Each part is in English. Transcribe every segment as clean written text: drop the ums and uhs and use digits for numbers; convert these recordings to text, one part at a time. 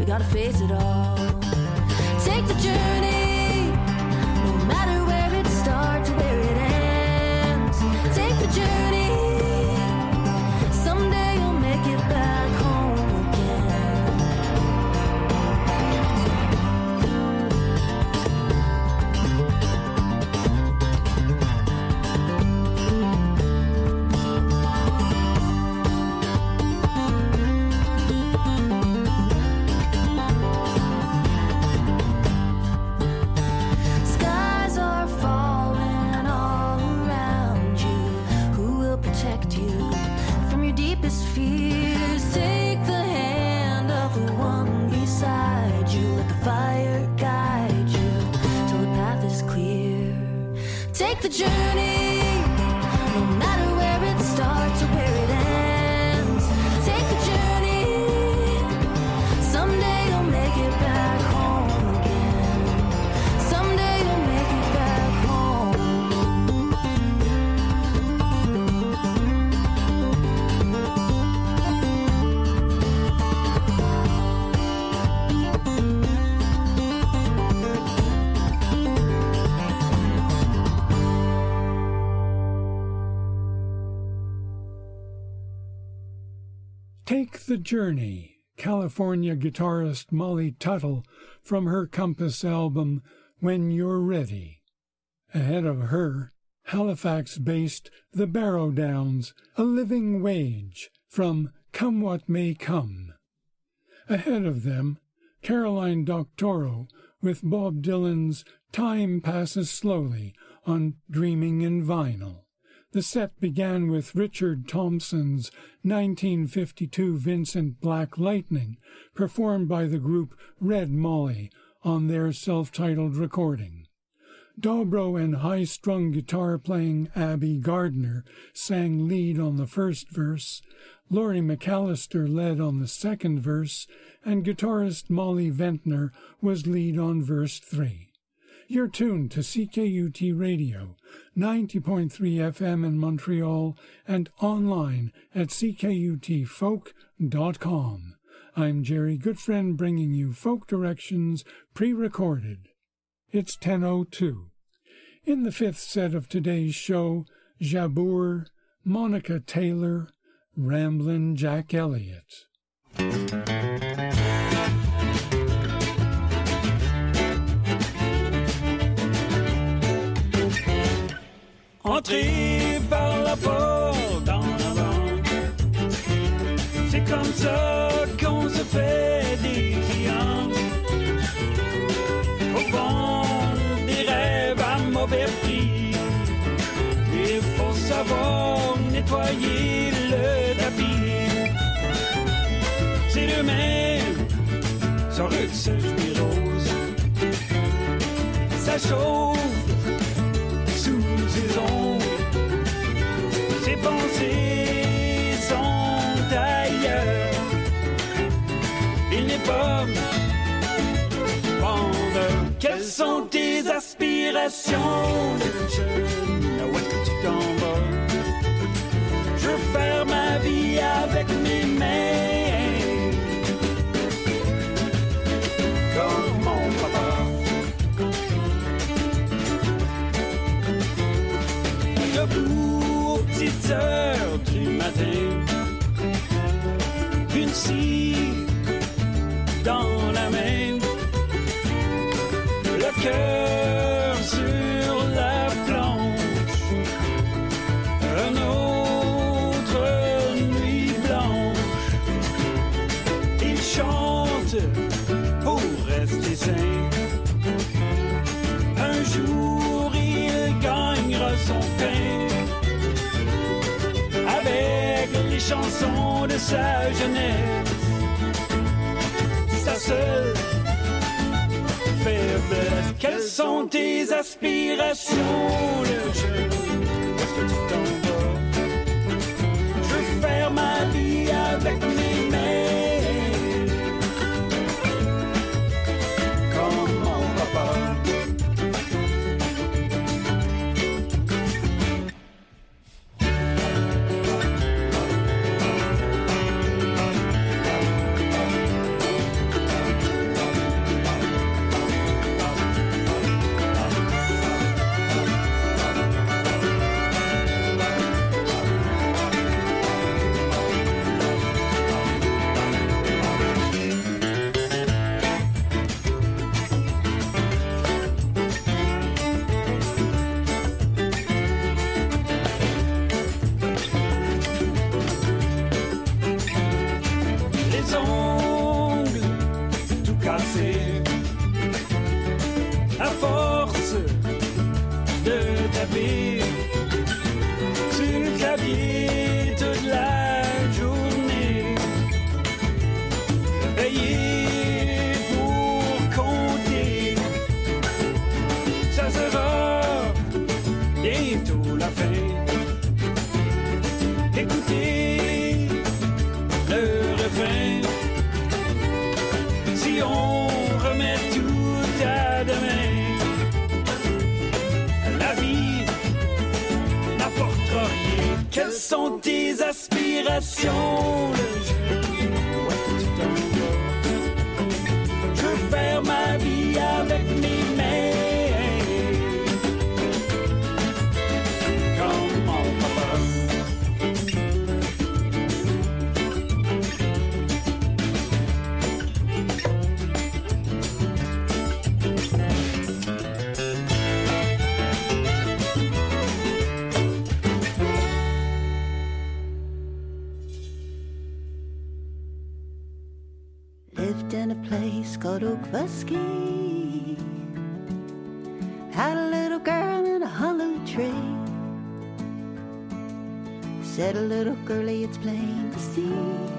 gotta face it all. Take the journey, no matter where it starts or where it ends. Take the journey, someday you'll make it back home again. Skies are falling all around you. Who will protect you from your deepest fears? Take the hand of the one beside you. Let the fire guide you till the path is clear. Take the journey, no matter where it starts or where it ends. Take the journey, someday you'll make it back home again. Someday you'll make it back home. Take the Journey, California guitarist Molly Tuttle, from her Compass album, When You're Ready. Ahead of her, Halifax-based The Barrow Downs, A Living Wage, from Come What May Come. Ahead of them, Caroline Doctorow with Bob Dylan's Time Passes Slowly on Dreaming in Vinyl. The set began with Richard Thompson's 1952 Vincent Black Lightning, performed by the group Red Molly on their self-titled recording. Dobro and high-strung guitar-playing Abby Gardner sang lead on the first verse, Laurie McAllister led on the second verse, and guitarist Molly Ventnor was lead on verse 3. You're tuned to CKUT Radio, 90.3 FM in Montreal, and online at ckutfolk.com. I'm Jerry Goodfriend, bringing you folk directions pre-recorded. It's 10:02. In the fifth set of today's show, Jabour, Monica Taylor, Ramblin' Jack Elliott. Entrez par la porte en avant. C'est comme ça qu'on se fait des clients. Au vent des rêves à mauvais prix. Il faut savoir nettoyer le tapis. C'est demain, son russe jouit rose. Ça chauffe sous ses ongles. Ses pensées sont ailleurs. Il n'est pas vendeur. Quelles sont tes aspirations, le jeune? Où est-ce que tu t'en vas? Je veux faire ma vie avec mes mains, comme mon papa. Debout aux petites heures du matin, une scie dans la main, le cœur sur la planche, une autre nuit blanche. Il chante pour rester sain. Un jour il gagnera son pain avec les chansons de sa jeunesse. Sa seule faiblesse. Quelles sont tes aspirations, le jeune? Où est-ce que tu t'en vas? Je veux faire ma vie avec mes mains, comme mon papa. si on remet tout à demain, la vie n'apportera rien. Quelles sont tes aspirations, le jeune? Où est-ce que tu t'en vas? Je veux faire ma vie avec mes mains. Lived in a place called Oakvusky. Had a little girl in a hollow tree. Said a little girlie, it's plain to see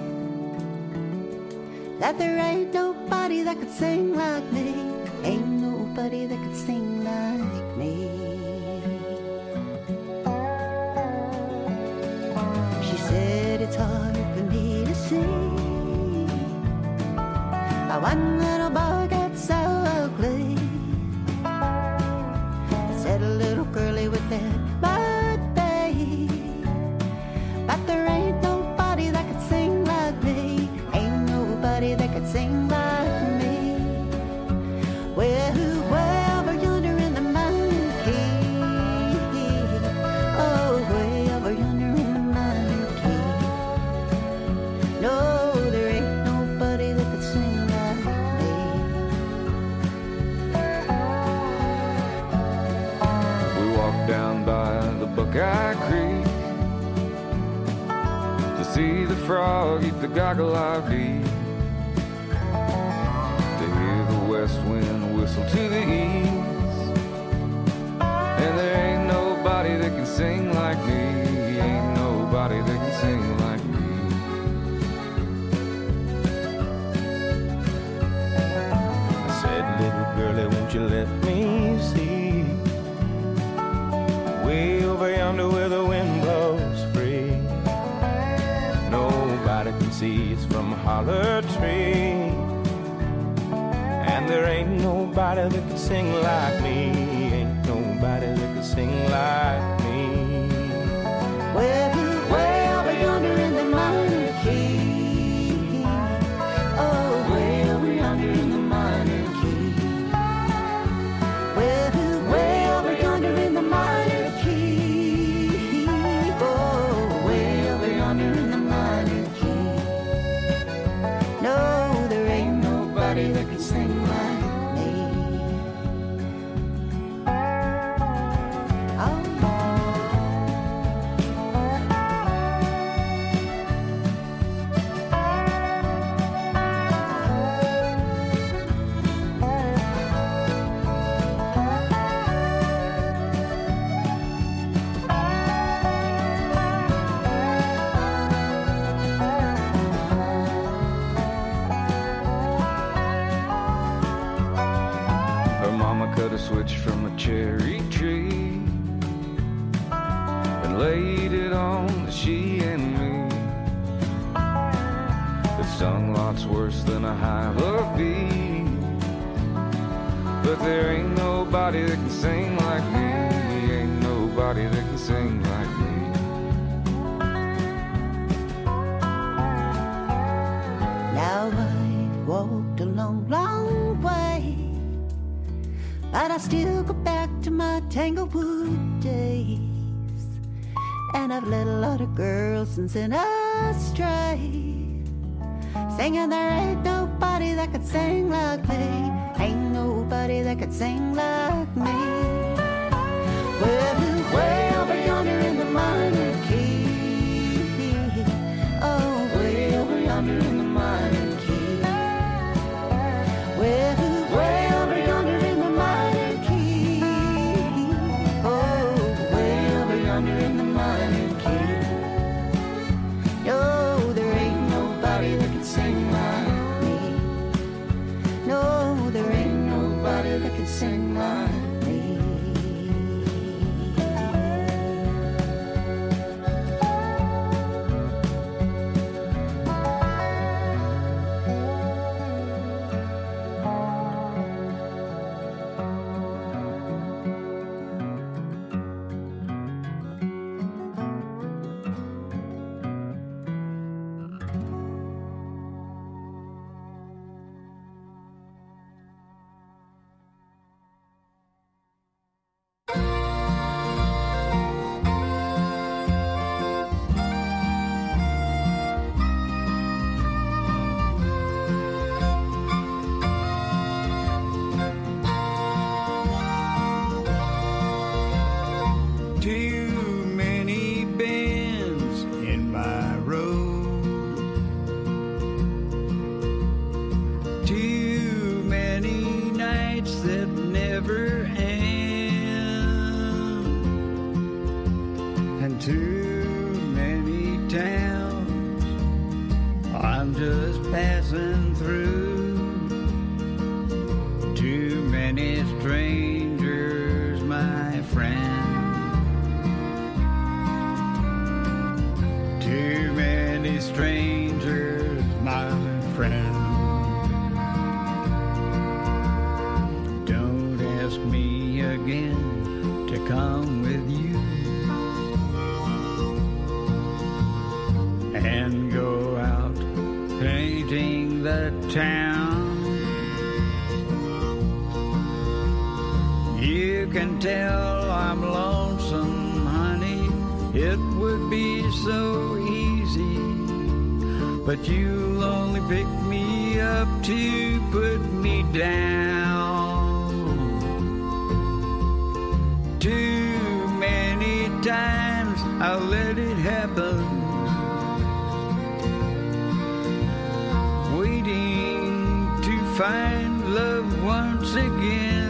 that there ain't nobody that could sing like me. Ain't nobody that could sing like me. She said it's hard for me to see one little boy gets so ugly. Said a little girlie with that birthday, but there ain't nobody that could sing like me. Ain't nobody that could sing like me. Well, way over yonder in the minor key. Oh, way over yonder in the minor key. No, there ain't nobody that could sing. Down by the Buckeye Creek to see the frog eat the goggle-eyed bee, to hear the west wind whistle to the east. And there ain't nobody that can sing like me. Ain't nobody that can sing like me. I said, little girlie, won't you let me see way over yonder where the wind blows free? Nobody can see us from a holler tree, and there ain't nobody that can sing like me. Ain't nobody that can sing like me. Well, way over yonder in the minor key. Oh, way over yonder in the minor key. Well, way over yonder in the minor key. Oh, way over yonder in the minor key. No, there ain't nobody that can sing like me. Oh. Cut a switch from a cherry tree and laid it on the she and me. It stung lots worse than a hive of bees, but there ain't nobody that can sing like me. Ain't nobody that can sing like me. Now I've walked a long, long way, but I still go back to my Tanglewood days. And I've led a lot of girls and sent astray, singing there ain't nobody that could sing like me. Ain't nobody that could sing like me. Well, way over yonder in the minor key. Oh, way over yonder in the minor key. Well, way over yonder in the minor key. Oh, way over yonder in the minor key. No, there ain't nobody that can sing like me. No, there ain't nobody that can sing like me. strangers, my friend. Too many strangers, my friend. Don't ask me again to come with you and go out painting the town. You can tell I'm lonesome, honey. It would be so easy, but you'll only pick me up to put me down. Too many times I'll let it happen, waiting to find love once again.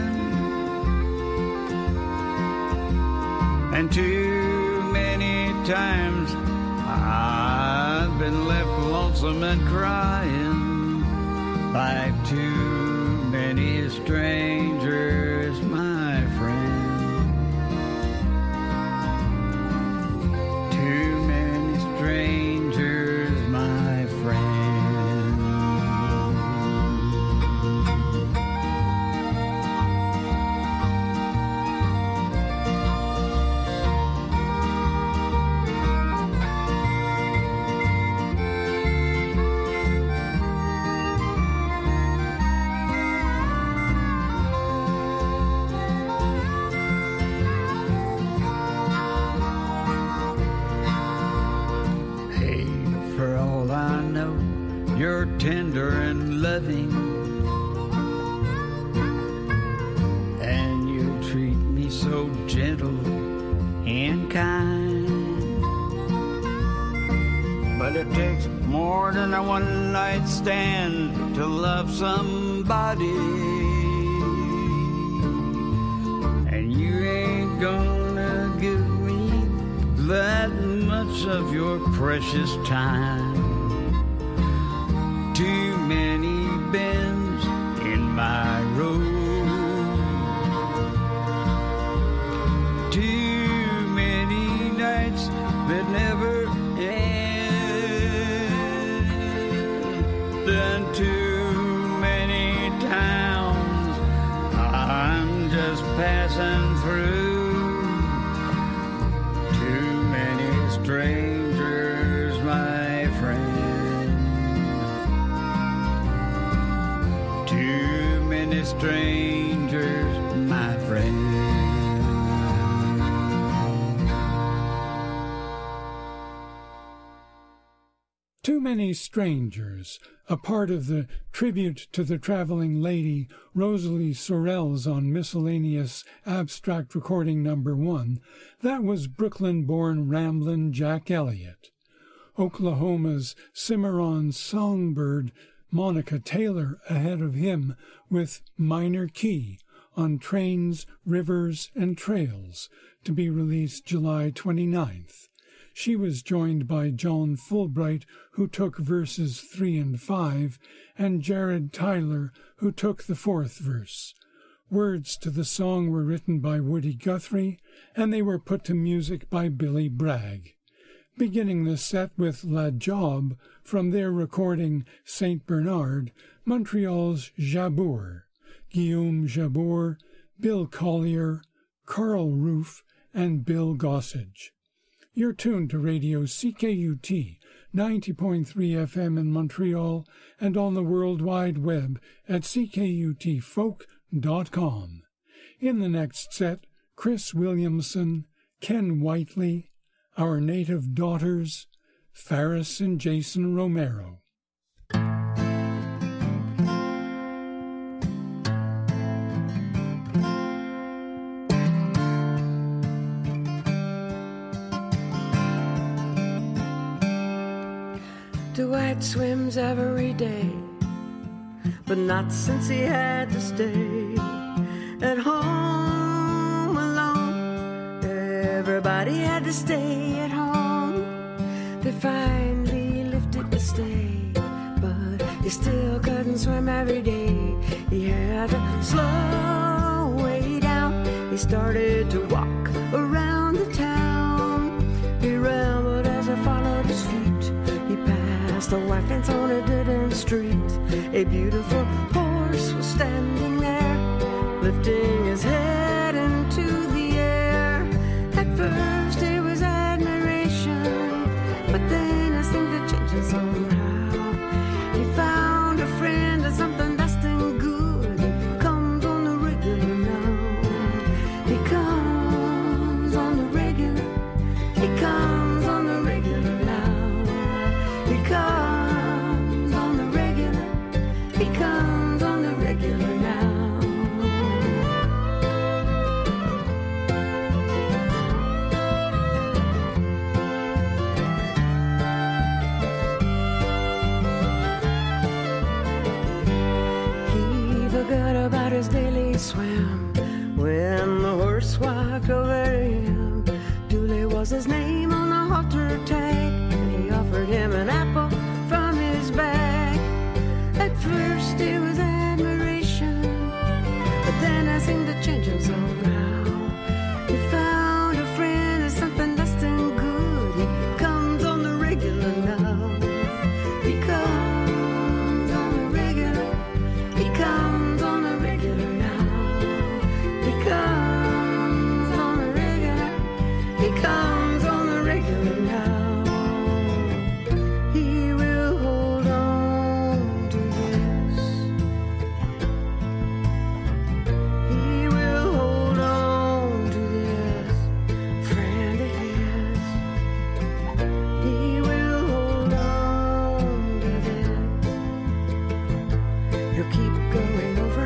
And too many times I've been left lonesome and crying by too many strangers, my friend. Too many strangers, my friend. You're tender and loving, and you treat me so gentle and kind. But it takes more than a one-night stand to love somebody, and you ain't gonna give me that much of your precious time. Too many bends in my road, too many nights that never end, and too many towns I'm just passing through. Too many strangers, my friend. Too many strangers, my friend. Too Many Strangers, a part of the tribute to the traveling lady Rosalie Sorrells on Miscellaneous Abstract Recording No. 1, that was Brooklyn-born Ramblin' Jack Elliott. Oklahoma's Cimarron songbird Monica Taylor ahead of him with Minor Key on Trains, Rivers, and Trails, to be released July 29th. She was joined by John Fulbright, who took verses 3 and 5, and Jared Tyler, who took the 4th verse. Words to the song were written by Woody Guthrie, and they were put to music by Billy Bragg. Beginning the set with La Job from their recording St. Bernard, Montreal's Jabour, Guillaume Jabour, Bill Collier, Carl Roof, and Bill Gossage. You're tuned to Radio CKUT 90.3 FM in Montreal and on the World Wide Web at ckutfolk.com. In the next set, Chris Williamson, Ken Whiteley, Our Native Daughters, Faris and Jason Romero. Dwight swims every day, but not since he had to stay at home alone. Everybody had to stay at home. They finally lifted the stay, but he still couldn't swim every day. He had to slow way he started to walk around the town. He rambled as I followed his feet. He passed a white fence on a dead-end street. A beautiful horse was standing there, lifting his head into the air. At first it was admiration, but then I think that changes somehow. He found a friend and something lasting good. He comes on the regular now. He comes on the regular. He comes on the regular now. He comes on the regular. He comes on the regular now. Forgot about his daily swim when the horse walked over him. Dooley was his name on the halter tag, and he offered him an apple from his bag. At first it was admiration, but then I seemed to change him somehow. He found a friend and something lasting good. He comes on the regular now. He comes on the regular. He comes on the regular now. He comes on the regular. He comes on the regular now. He will hold on to this. He will hold on to this friend of his. He will hold on to this. He'll keep going over.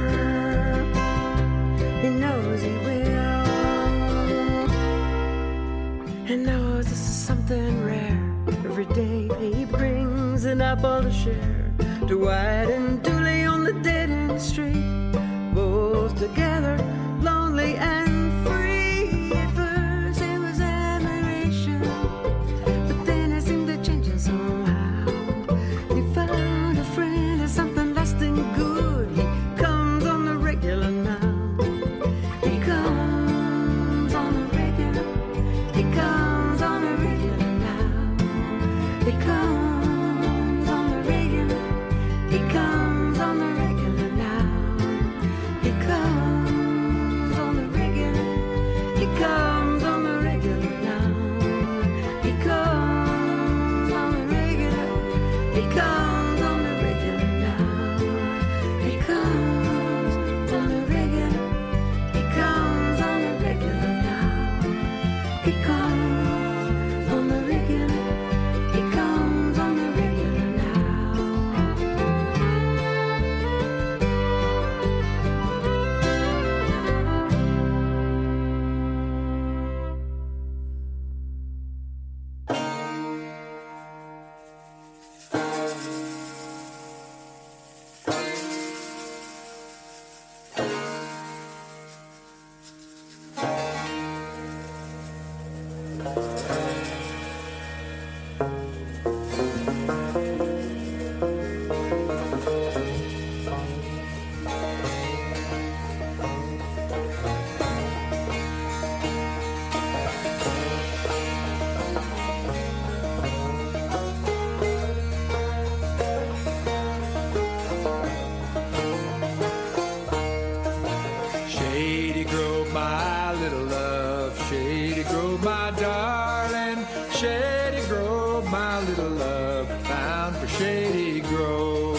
He knows he will. And knows this is something rare. Every day he brings an apple to share to White and Dooley on the dead-end street. Both together, lonely and free. At first it was admiration, but then it seemed to change him somehow. He found a friend and something lasting good. He comes on the regular now. He comes on the regular. He comes on the regular now. He comes on the regular. He comes on the regular now. He comes on the regular. He comes on the regular now. He comes on the regular. He comes on the regular now. He comes on the regular. He comes on the regular now. He comes on the regular. He comes on the regular now. Shady Grove, my little love. Shady Grove, my darling. Shady Grove, my little love. Bound for Shady Grove.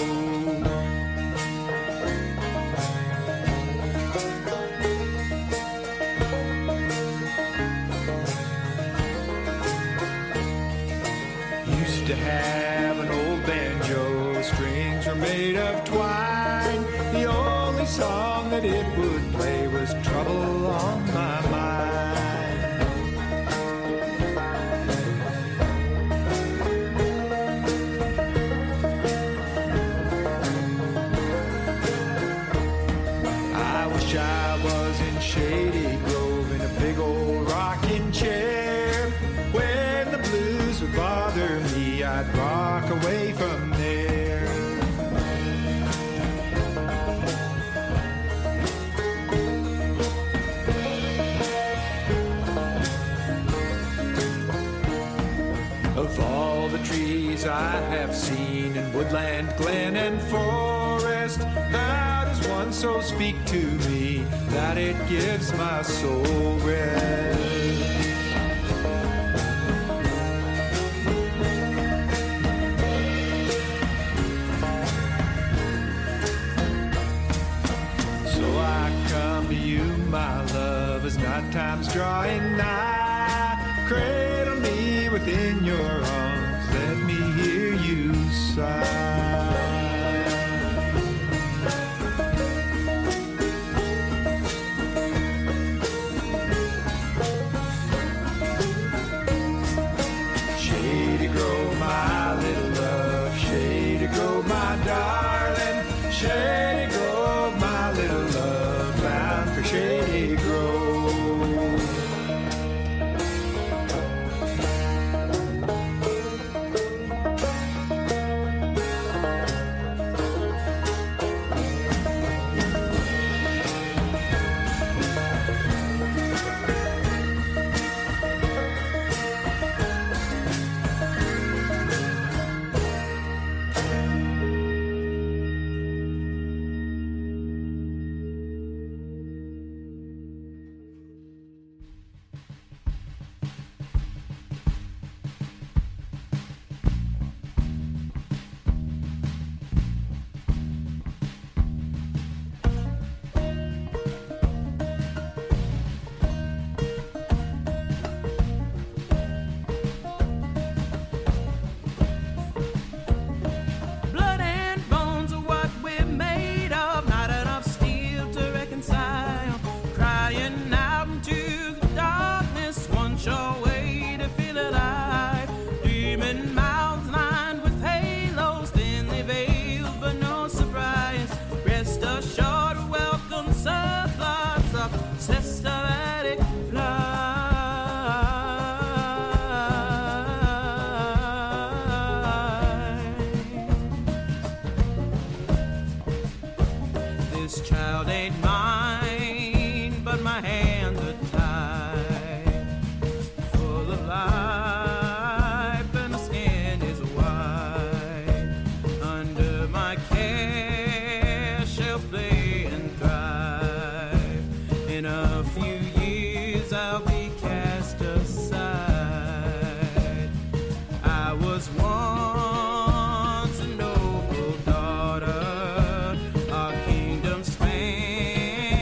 Used to have an old banjo. Strings were made of twine. The only song that it would play was Trouble on My Mind. I wish I was in Shady Grove in a big old rocking chair. When the blues would bother me, I'd rock away from there. I have seen in woodland, glen, and forest. Thou does one so speak to me that it gives my soul rest. So I come to you, my love, as night time's drawing nigh. Cradle me within your arms, let me hear you sigh. Shady Grove, my little love, Shady Grove, my darling, Shady Grove, my little love, bound for Shady Grove. Once a noble daughter, a kingdom span.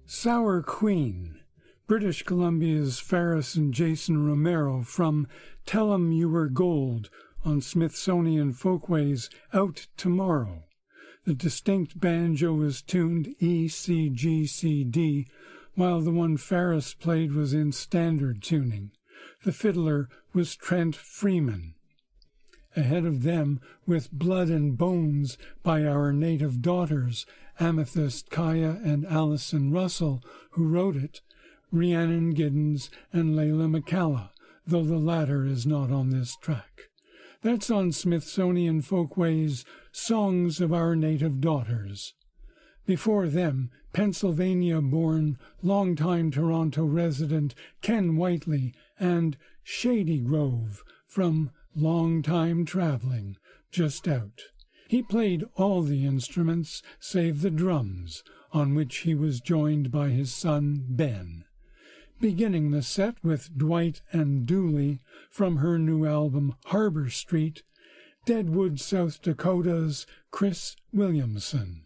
Sour Queen, British Columbia's Ferris and Jason Romero from Tell 'Em You Were Gold on Smithsonian Folkways Out Tomorrow. The distinct banjo is tuned E, C, G, C, D, while the one Ferris played was in standard tuning. The fiddler was Trent Freeman. Ahead of them, with Blood and Bones by Our Native Daughters, Amethyst Kaya and Alison Russell, who wrote it, Rhiannon Giddens and Layla McCalla, though the latter is not on this track. That's on Smithsonian Folkways Songs of Our Native Daughters. Before them, Pennsylvania-born, longtime Toronto resident Ken Whiteley and Shady Grove from Long Time Traveling, just out. He played all the instruments save the drums, on which he was joined by his son Ben. Beginning the set with Dwight and Dooley from her new album Harbor Street, Deadwood, South Dakota's Chris Williamson.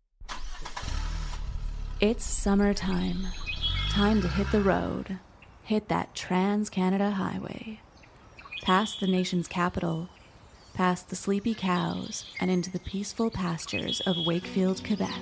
It's summertime. Time to hit the road. Hit that Trans-Canada Highway. Past the nation's capital, past the sleepy cows, and into the peaceful pastures of Wakefield, Quebec.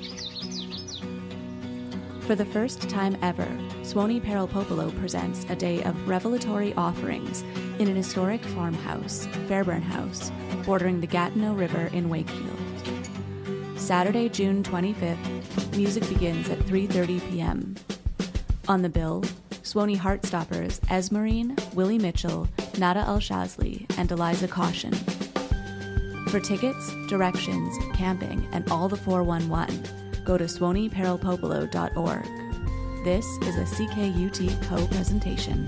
For the first time ever, Swanee Paralpopolo presents a day of revelatory offerings in an historic farmhouse, Fairburn House, bordering the Gatineau River in Wakefield. Saturday, June 25th, music begins at 3:30 p.m. On the bill, Swanee Heartstoppers Esmerine, Willie Mitchell, Nada Al-Shazli, and Eliza Caution. For tickets, directions, camping, and all the 411, go to SwaneeParalpopolo.org. This is a CKUT co-presentation.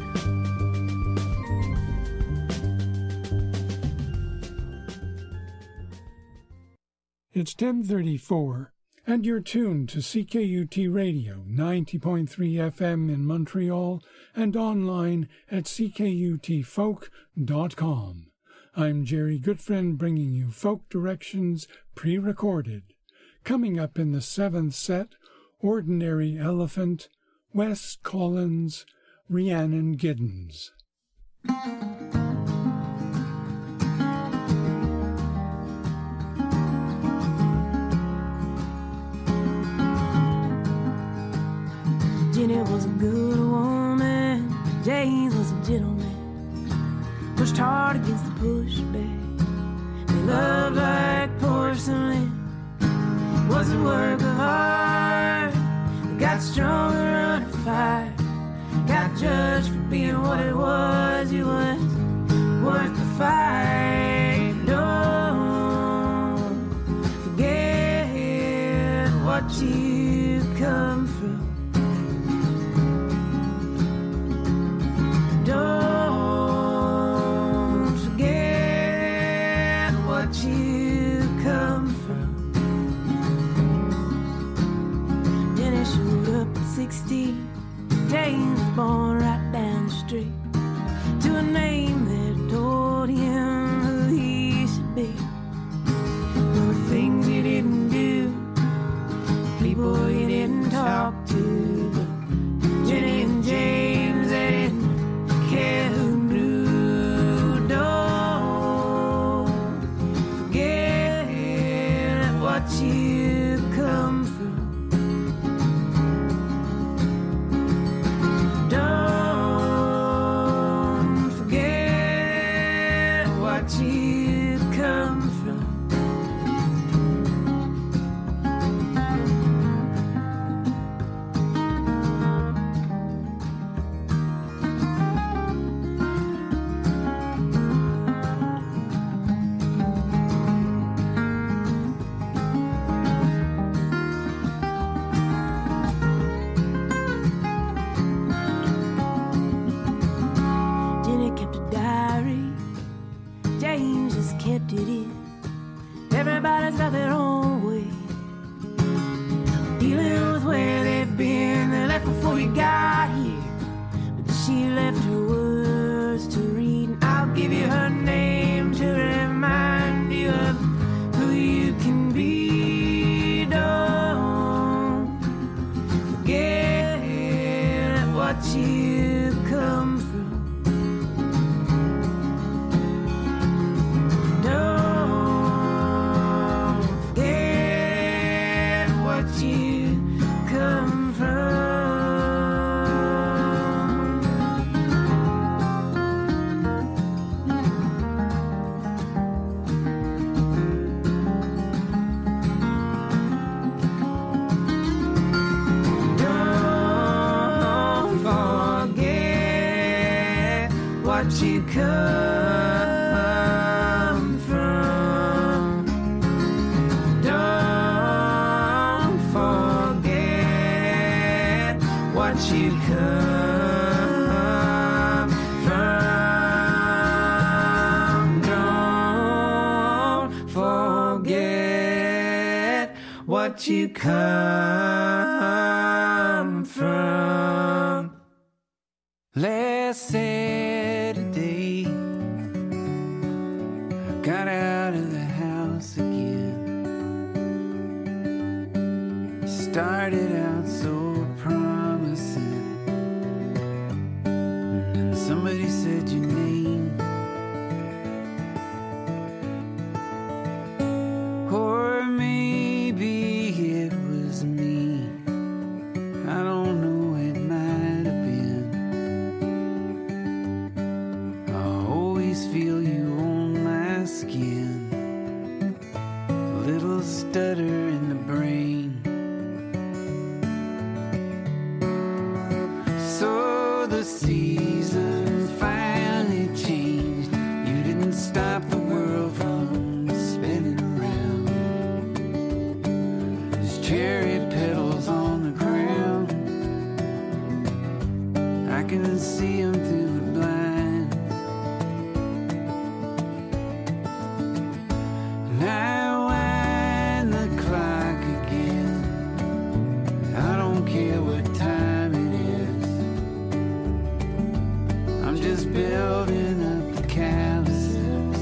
It's 10:34, and you're tuned to CKUT Radio, 90.3 FM in Montreal, and online at ckutfolk.com. I'm Jerry Goodfriend, bringing you folk directions pre-recorded. Coming up in the seventh set, Ordinary Elephant, Wes Collins, Rhiannon Giddens. Jenny was a good woman, James was a gentleman, pushed hard against the pushback. They loved like porcelain, it wasn't work of art. They got stronger under fire, got judged for being what it was. You was worth the fight. Don't forget what you come from. Don't forget what you come from. Jenny showed up at 16. James was born right down the street to a name that told him who he should be. There were things you didn't do, people you didn't talk to, but Jenny and James, they didn't care who knew. Don't forget what you come from. Don't forget what you come from. Jenny kept a diary, James just kept it in. Everybody's got their own way, dealing with where they've been. They left before you got here, but she left her words to read. And I'll give you her name to remind you of who you can be. Don't forget what you come from. Don't forget what you come from. What you come from. Don't forget what you come from. Don't forget what you come from. Last Saturday, I got out of the house again. Started out so promising, and then somebody said your name. Or maybe it was me. I don't know, it might have been. I always feel you on my skin. A little stutter in the brain. So the season finally changed. You didn't stop the world from spinning around. There's cherry petals on the ground. I can see them through the blinds. And I wind the clock again. I don't care what time it is. I'm just building up the calluses.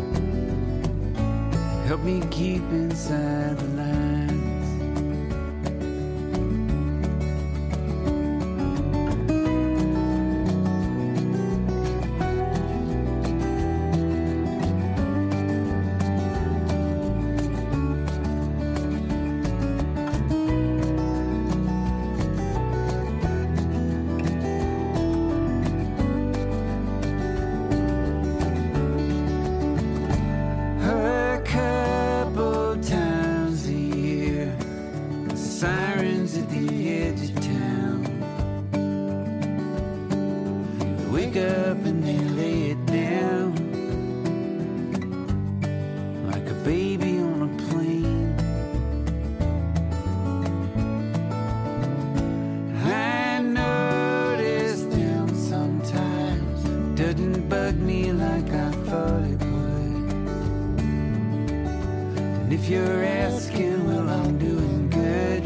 Help me keep inside the lines. A couple times a year, sirens at the edge of town. You wake up and they lay it down like a baby on a plane. I notice them sometimes. Doesn't bug me like I thought it would. And if you're asking, well, I'm doing good.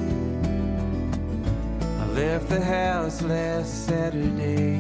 I left the house last Saturday.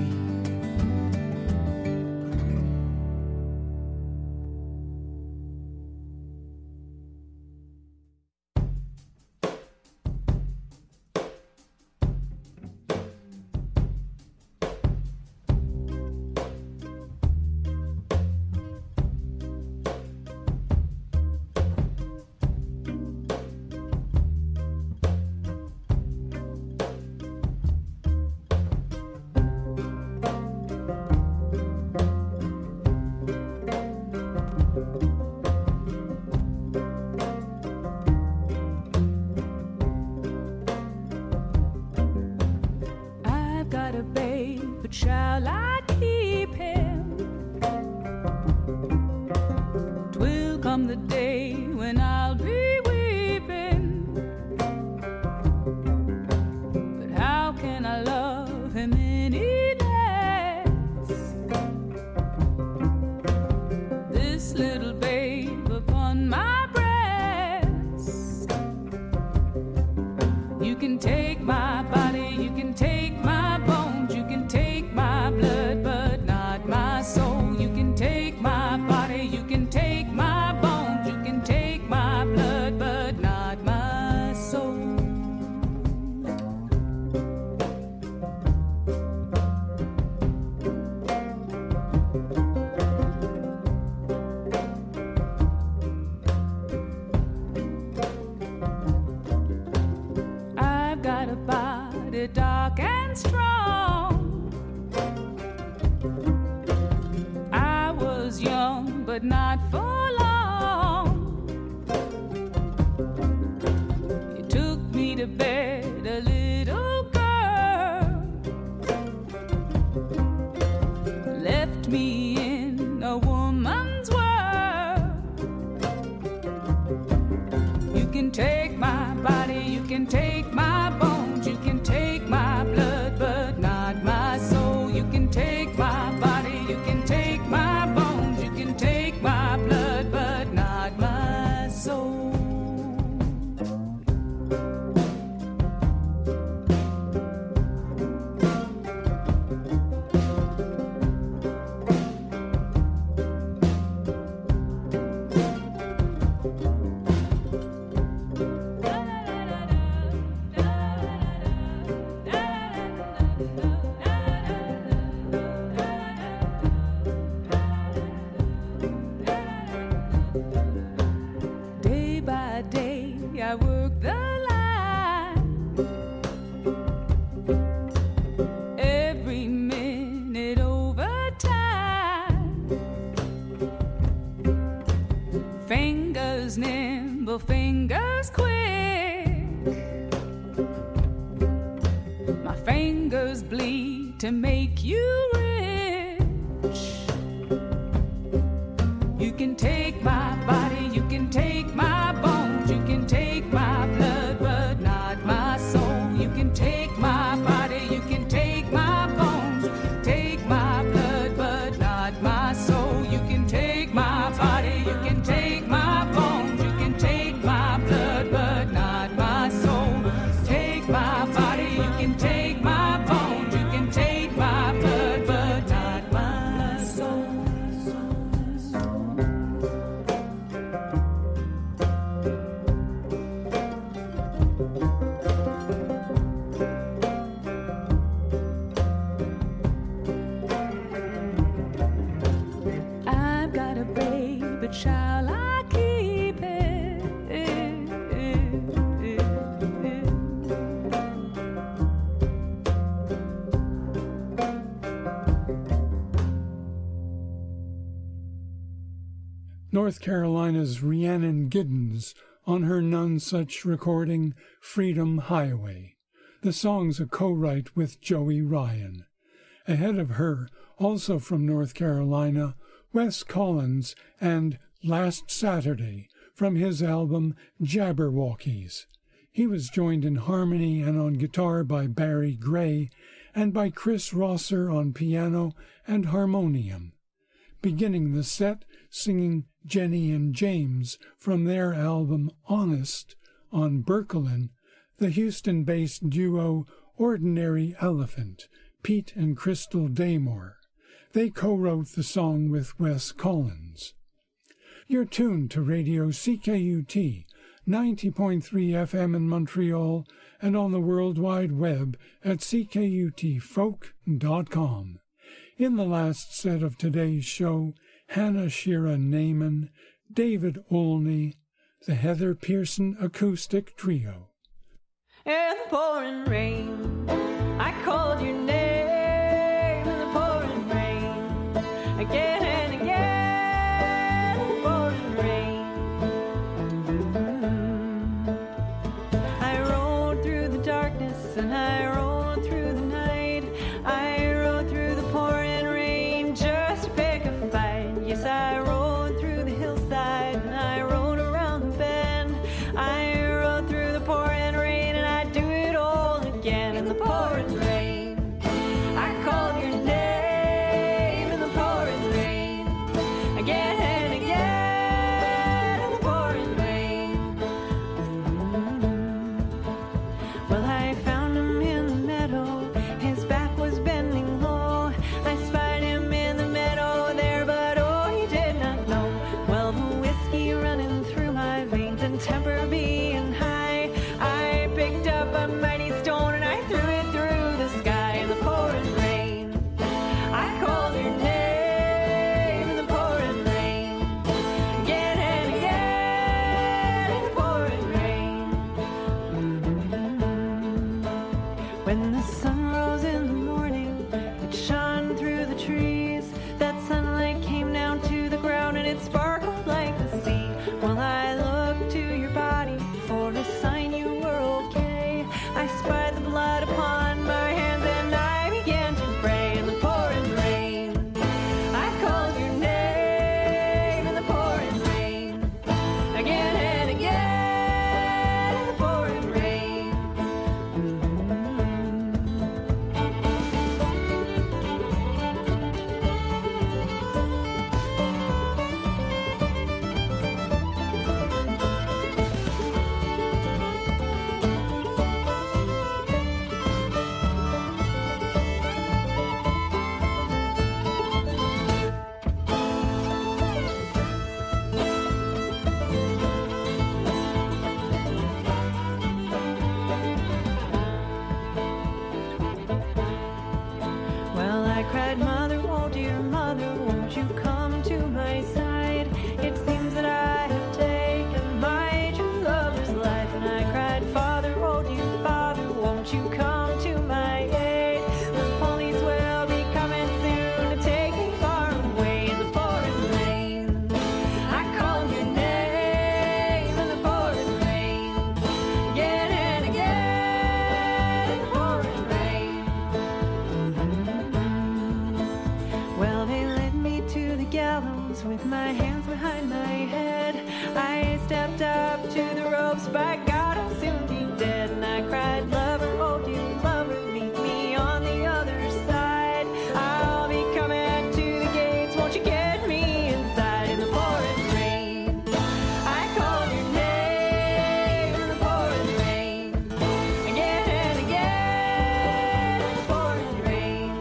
I've got a babe, but shall I keep him? 'Twill come the day when I'll be weeping. But how can I love him any less? This little babe upon my breast. You can take my body, you can take my bones, you can take my blood, but not my soul. You can take my body, you can take my bones, you can take my blood, but not my soul. a body dark and strong. I was young, but not for long. You took me to bed, a little girl, left me in a woman's world. You can take my body, you can take my bones, you can take my blood, but not my soul. You can take my body, you can take my bones, you can take my blood, but not my soul. Day by day, I work the line. Every minute overtime. Fingers nimble, fingers quick. My fingers bleed to make you rich. You can take my body, you can take my bones, you can take my blood, but not my soul. You can take my body, you can take my bones, take my blood, but not my soul. You can take my body, you can take my bones, you can take my blood, but not my soul. Take my body, you can take my bones, you can take my blood, but not my soul. I've got a babe, but shall I keep it? North Carolina's Rhiannon Giddens on her None Such recording, Freedom Highway. The song's a co-write with Joey Ryan. Ahead of her, also from North Carolina, Wes Collins and Last Saturday from his album Jabberwockies. He was joined in harmony and on guitar by Barry Gray and by Chris Rosser on piano and harmonium. Beginning the set, singing Jenny and James from their album Honest on Berkelin, the Houston-based duo Ordinary Elephant, Pete and Crystal Daymore. They co-wrote the song with Wes Collins. You're tuned to Radio CKUT, 90.3 FM in Montreal and on the World Wide Web at ckutfolk.com. In the last set of today's show, Hannah Shira Naiman, David Olney, the Heather Pearson Acoustic Trio. In the pouring rain, I called your name in the pouring rain, again and again, in the pouring rain. I rode through the darkness and I rode through the night. I rode through the pouring rain just to pick a fight. Yes, I rode through the hillside and I rode around the bend. I rode through the pouring rain and I do it all again in the pouring rain. I called your name in the pouring rain, again and again in the pouring rain. Well, I found him in the When the sun rose in the morning, it shone through the trees. That sunlight came down to the ground and it sparkled like the sea. Well, I looked to your body for a sign you were okay. I spied the blood upon my hands and I began to pray in the pouring rain. I called your name in the pouring rain, again and again in the pouring rain. Well, I cried, Mother, oh dear Mother, won't you come to my side? It seems that I have taken my true lover's life. And I cried, Father, oh dear Father, won't you come to my aid? The police will be coming soon to take me far away in the pouring rain. I called your name in the pouring rain, again and again in the pouring rain. Well, they led me to the gallows with my hands behind my head. I stepped up to the ropes, by God, I'll soon be dead. And I cried, lover, oh dear lover, meet me on the other side. I'll be coming to the gates, won't you get me inside in the pouring rain? I called your name in the pouring rain, again and again in the pouring rain.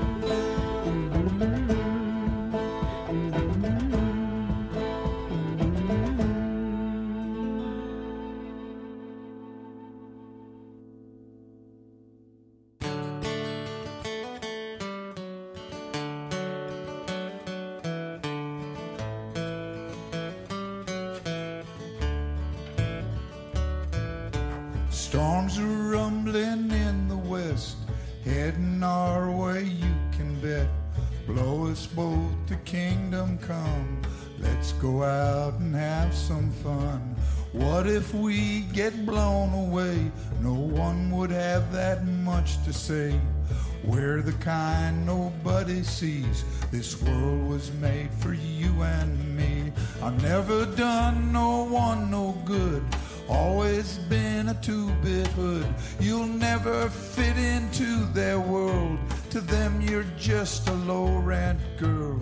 Storms are rumbling in the west, heading our way, you can bet. Blow us both to kingdom come. Let's go out and have some fun. What if we get blown away? No one would have that much to say. We're the kind nobody sees. This world was made for you and me. I've never done no one no good, always been a two-bit hood. You'll never fit into their world. To them you're just a low-rent girl.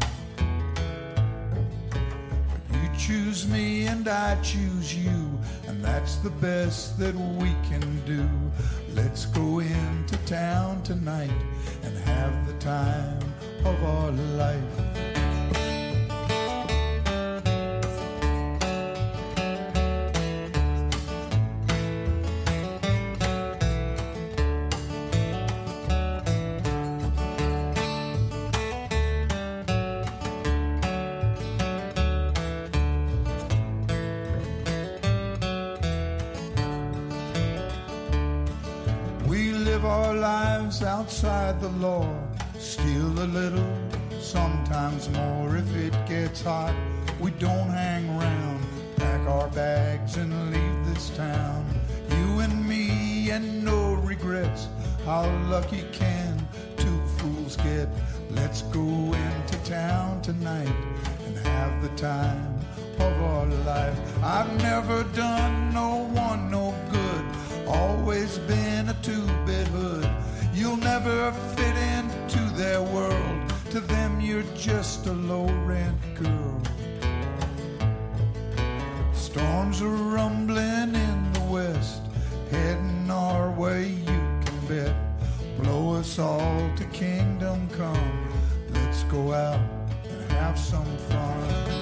You choose me and I choose you, and that's the best that we can do. Let's go into town tonight and have the time of our life. Our lives outside the law, steal a little, sometimes more if it gets hot. We don't hang around, pack our bags and leave this town. You and me and no regrets, how lucky can two fools get? Let's go into town tonight and have the time of our life. I've never done no one no good, always been a two-bit hood. You'll never fit into their world. To them you're just a low-rent girl. Storms are rumbling in the west, heading our way, you can bet. Blow us all to kingdom come. Let's go out and have some fun.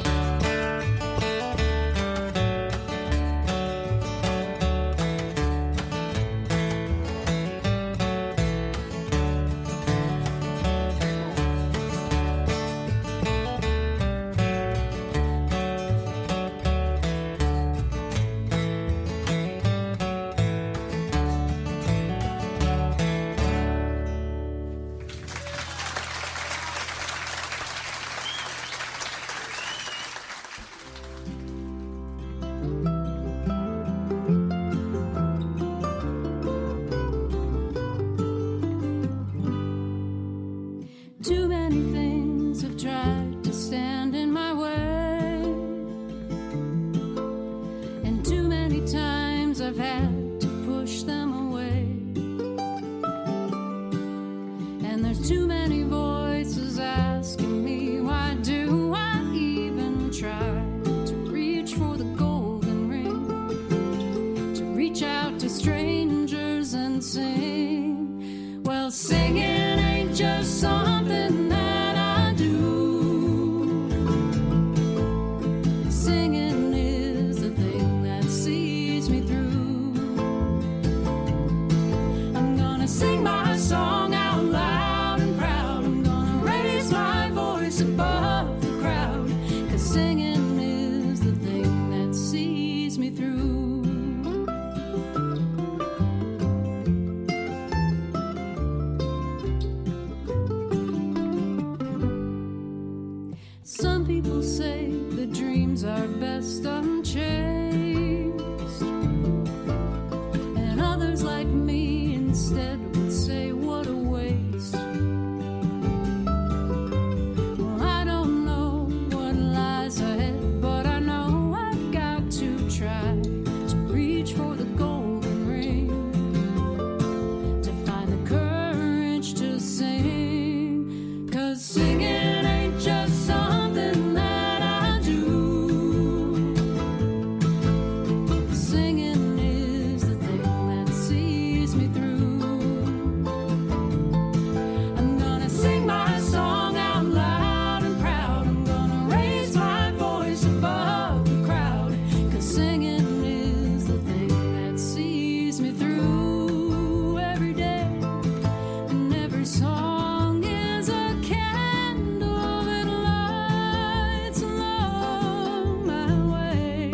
sing. Well, singing ain't just something that I do. Singing is the thing that sees me through. I'm gonna sing my song out loud and proud. I'm gonna raise my voice above the crowd, 'cause singing is the thing that sees me through. Some people say the dreams are best unchased, and others like me instead would say what a waste. Well, I don't know what lies ahead, but I know I've got to try to reach for the golden ring, to find the courage to sing, 'cause singing ain't just something that I do. Singing is the thing that sees me through. I'm gonna sing my song out loud and proud. I'm gonna raise my voice above the crowd, 'cause singing is the thing that sees me through every day. And every song is a candle that lights along my way.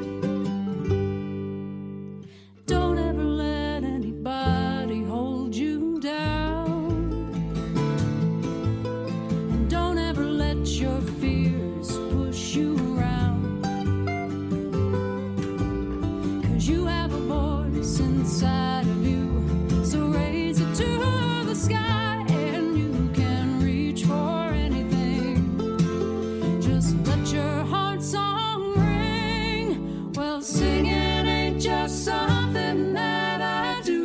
Don't ever let anybody hold you down, and don't ever let your fears push you around, 'cause you have a voice inside of you, so raise it to the sky, and you can reach for anything. Just let your heart song ring. Well, singing ain't just something that I do.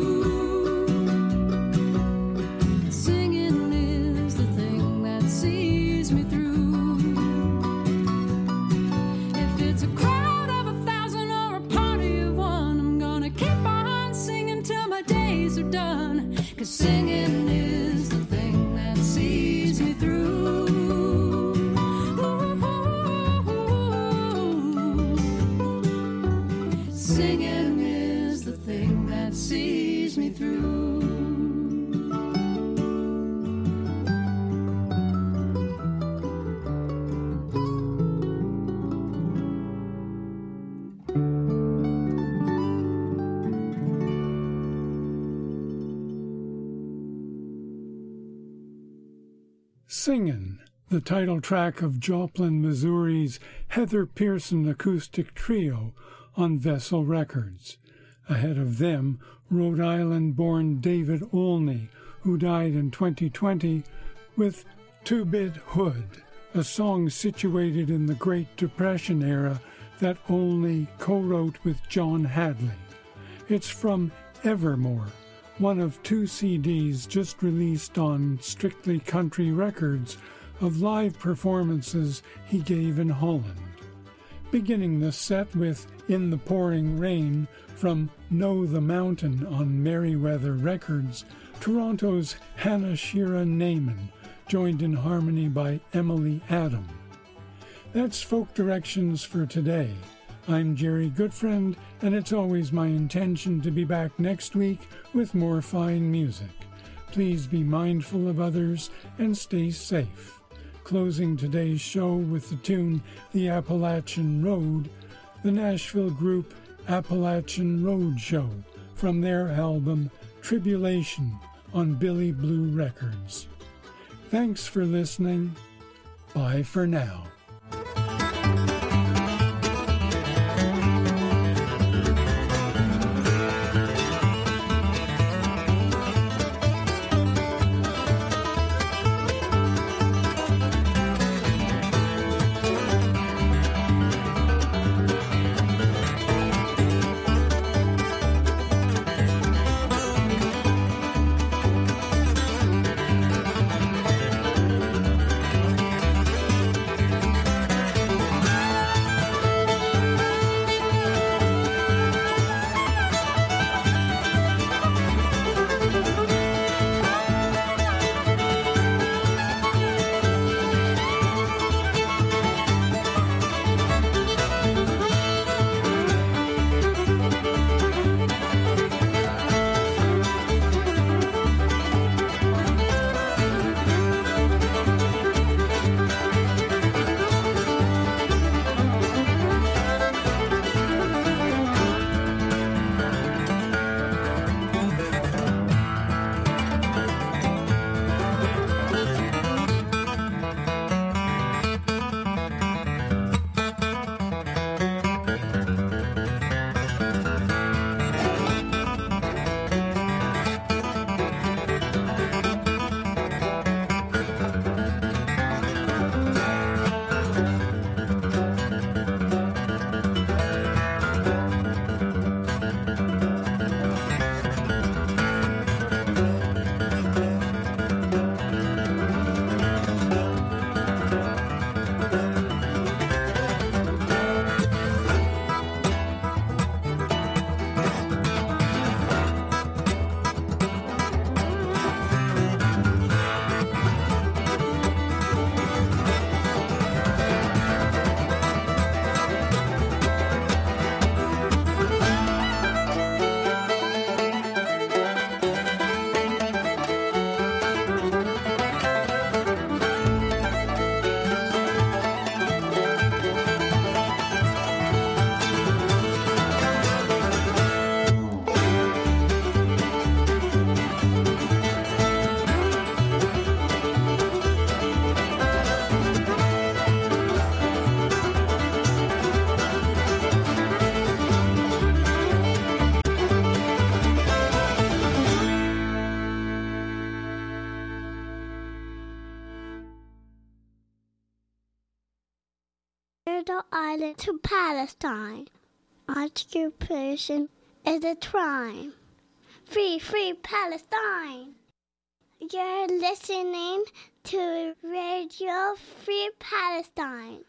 Singing is the thing that sees me through. If it's a crowd of 1,000 or a party of one, I'm gonna keep on singing till my days are done, 'cause singing is the thing that sees me through. Singing is the thing that sees me through. Singin', the title track of Joplin, Missouri's Heather Pearson Acoustic Trio on Vessel Records. Ahead of them, Rhode Island-born David Olney, who died in 2020, with Two-Bit Hood, a song situated in the Great Depression era that Olney co-wrote with John Hadley. It's from Evermore, one of 2 CDs just released on Strictly Country Records of live performances he gave in Holland. Beginning the set with In the Pouring Rain from Know the Mountain on Merriweather Records, Toronto's Hannah Shira Naiman, joined in harmony by Emily Adam. That's Folk Directions for today. I'm Jerry Goodfriend, and it's always my intention to be back next week with more fine music. Please be mindful of others and stay safe. Closing today's show with the tune The Appalachian Road, the Nashville group Appalachian Road Show from their album Tribulation on Billy Blue Records. Thanks for listening. Bye for now. capital island to Palestine. Occupation is a crime. Free, free Palestine! You're listening to Radio Free Palestine.